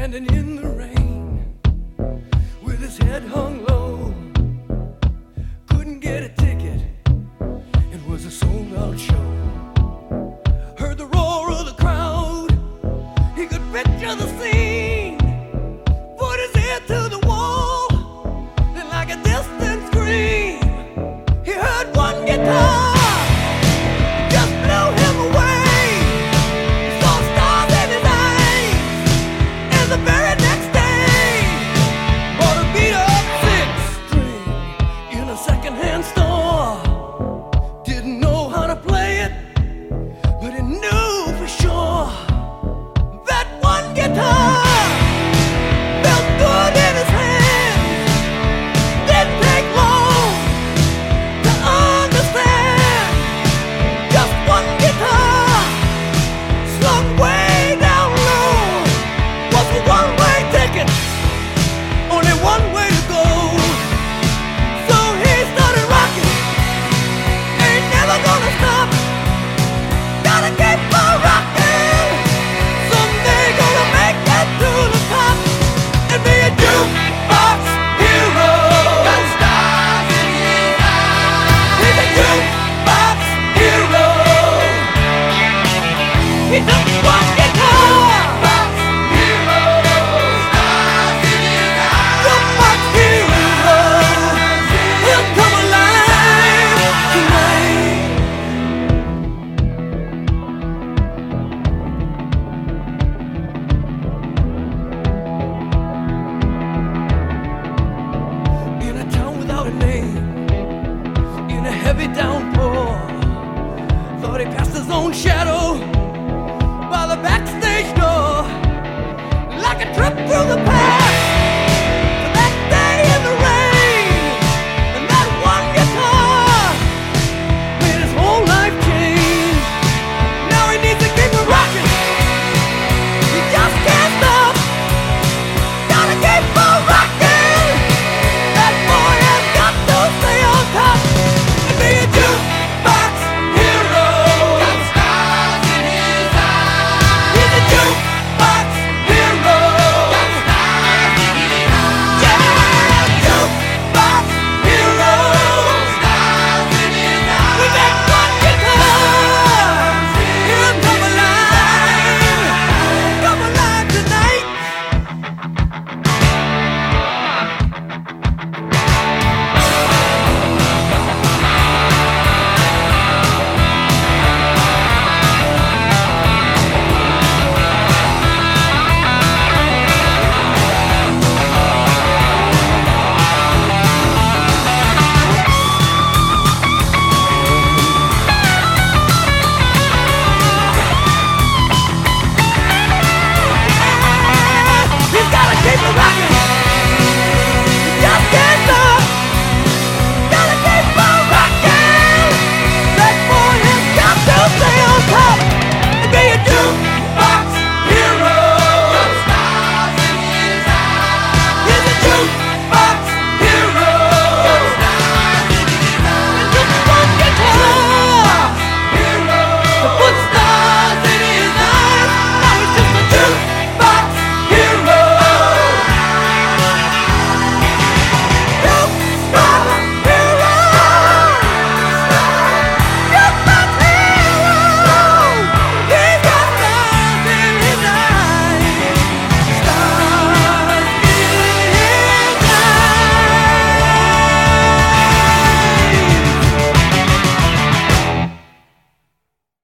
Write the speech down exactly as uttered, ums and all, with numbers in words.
standing in the rain with his head hung low. Couldn't get a ticket, it was a sold out show. Heard the roar of the crowd, he could picture the scene. Put his ear to the wall, then like a distant scream, he heard one guitar. Second-hand store, didn't know how to play it, but he knew for sure that one guitar felt good in his hands. Didn't take long to understand, just one guitar slung way down low was a one-way ticket, only one way to go. Gonna stop, gotta keep on rocking. Someday gonna make it to the top and be a jukebox hero. Got stars in his eyes. He's a jukebox hero. He took one guitar. Jukebox hero. Stars in his eyes. Jukebox hero. He'll come alive tonight. A name in a heavy downpour, thought he passed his own shadow